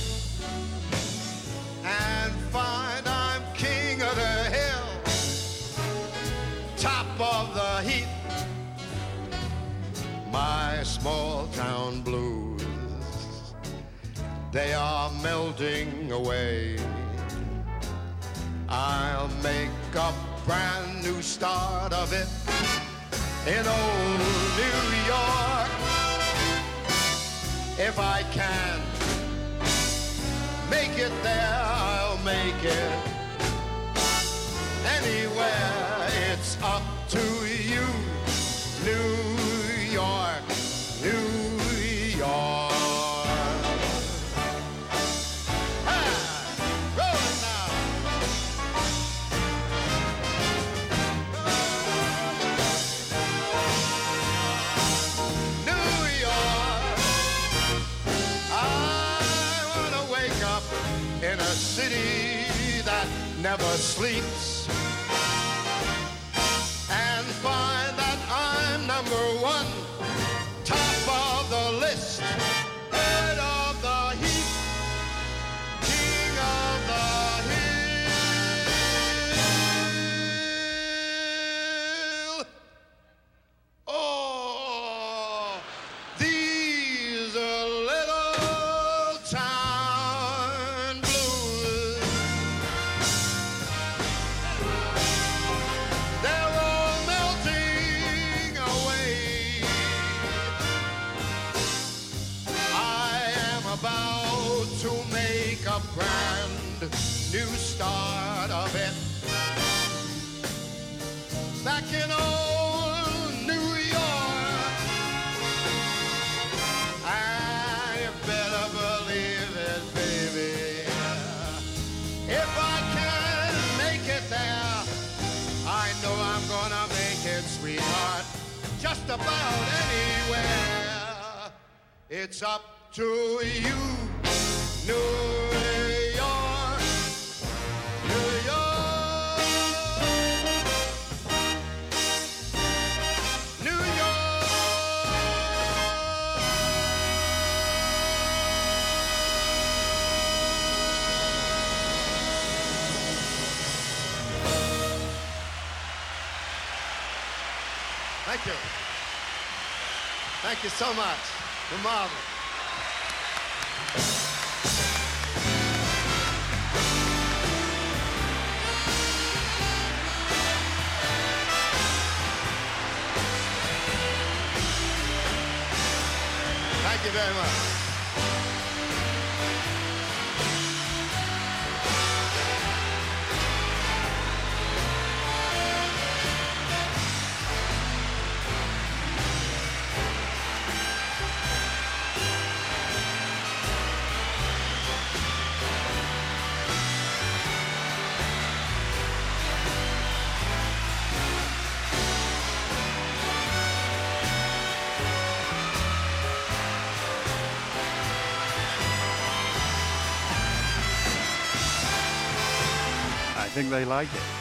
and find I'm king of the hill, top of the heap. My small town blues, they are melting away. I'll make a brand new start of it in old New York. If I can make it there, I'll make it anywhere. It's up to you, New York, New York. In a city that never sleeps, and find that I'm number one, top of the list, head of the heap, king of the hill. Oh, these are little town blues. They're all melting away. I am about to make a brand new start of it. Back in old New York, I better believe it, baby. If I can make it there, I know I'm gonna make it, sweetheart, just about anywhere. It's up to you, New York, New York, New York. Thank you. Thank you so much. You're marvelous. Thank you very much. I think they like it.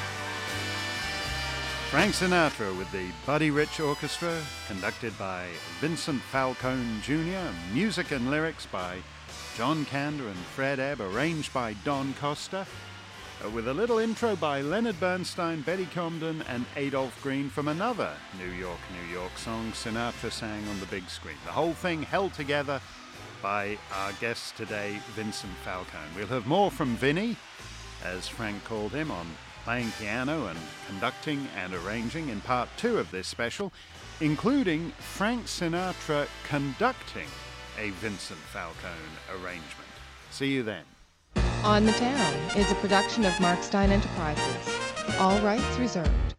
Frank Sinatra with the Buddy Rich Orchestra, conducted by Vincent Falcone Jr., music and lyrics by John Kander and Fred Ebb, arranged by Don Costa, with a little intro by Leonard Bernstein, Betty Comden, and Adolph Green from another New York, New York song Sinatra sang on the big screen. The whole thing held together by our guest today, Vincent Falcone. We'll have more from Vinny, as Frank called him, on playing piano and conducting and arranging in part 2 of this special, including Frank Sinatra conducting a Vincent Falcone arrangement. See you then. On the Town is a production of Mark Stein Enterprises. All rights reserved.